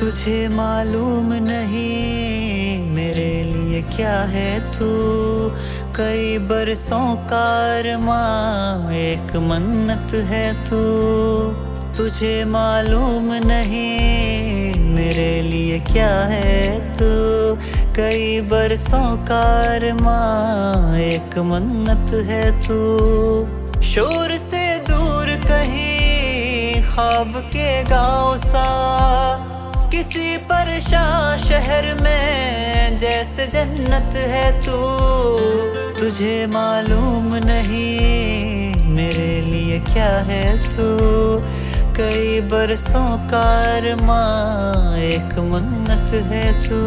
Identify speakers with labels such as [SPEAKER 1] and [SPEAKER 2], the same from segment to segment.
[SPEAKER 1] तुझे मालूम नहीं मेरे लिए क्या है तू। कई बरसों का अरमां एक मन्नत है तू। तुझे मालूम नहीं मेरे लिए क्या है तू। कई बरसों का अरमां एक मन्नत है तू। शोर से दूर कहीं ख्वाब के गाँव सा, किसी परेशान शहर में जैसे जन्नत है तू। तुझे मालूम नहीं मेरे लिए क्या है तू। कई बरसों का अरमां एक मन्नत है तू।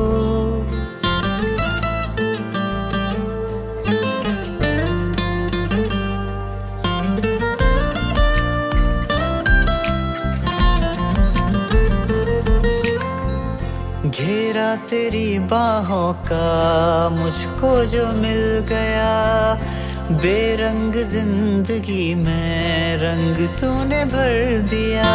[SPEAKER 1] घेरा तेरी बाहों का मुझको जो मिल गया, बेरंग जिंदगी में रंग तूने भर दिया।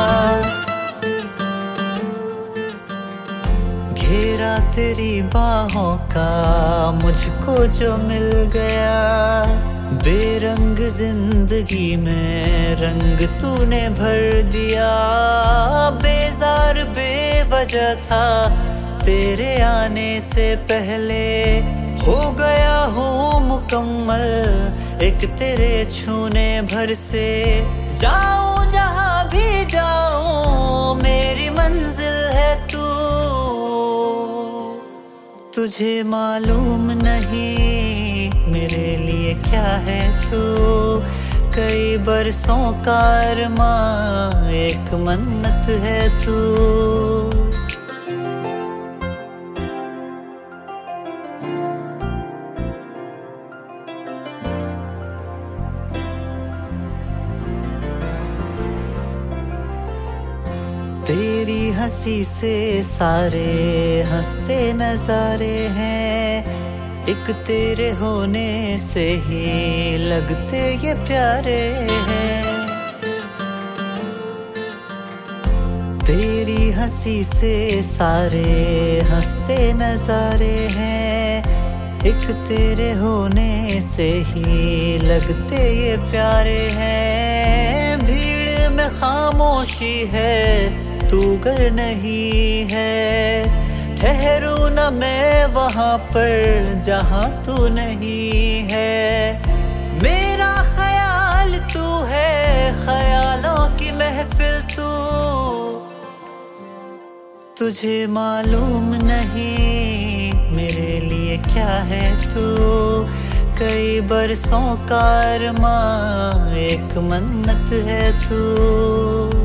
[SPEAKER 1] घेरा तेरी बाहों का मुझको जो मिल गया, बेरंग जिंदगी में रंग तूने भर दिया। बेजार बेवजह था तेरे आने से पहले, हो गया हूँ मुकम्मल एक तेरे छूने भर से। जाऊं जहां भी जाऊं मेरी मंजिल है तू। तुझे मालूम नहीं मेरे लिए क्या है तू। कई बरसों का अरमां एक मन्नत है तू। तेरी हंसी से सारे हंसते नजारे हैं, एक तेरे होने से ही लगते ये प्यारे हैं। तेरी हंसी से सारे हंसते नजारे हैं, एक तेरे होने से ही लगते ये प्यारे हैं। भीड़ में खामोशी है तू गर नहीं है, ठहरूं न मैं वहां पर जहां तू नहीं है। मेरा ख्याल तू है, ख्यालों की महफिल तू। तुझे मालूम नहीं मेरे लिए क्या है तू। कई बरसों का अरमां एक मन्नत है तू।